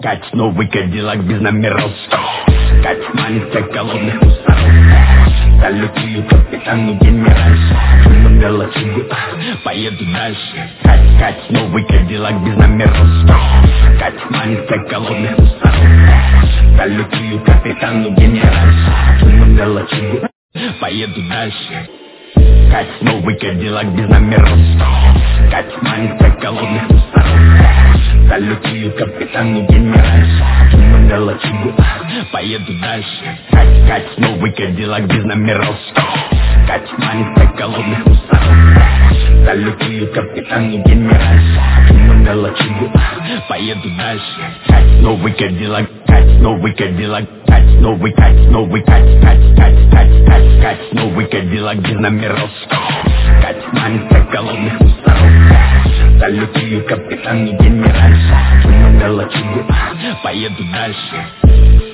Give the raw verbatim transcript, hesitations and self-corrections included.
Кать, новый кадиллак без номеров. Кать манит, как голодных гусаров. Салютую капитану генераль. На лачугу поеду дальше. Кать, Кать, новый кадиллак без номеров. Кать манит, как голодных гусаров. Салютую капитану генераль. На лачугу поеду дальше. Кать, новый кадиллак без номеров. Кать манит, как голодных гусаров. Салютую капитану генераль. На лачугу поеду дальше. Кать, Кать, новый кадиллак без номеров. Кать манит, как голодных гусаров. Салютую капитану генераль. На лачугу поеду дальше. Кать, новый кадиллак. Кать, новый кадиллак. Кать, новый, Кать, новый, Кать, Кать, Кать, Кать, Кать, Кать, новый кадиллак без номеров. Кать манит, как голодных гусаров. Салютую капитану генераль. На лачугу поеду дальше.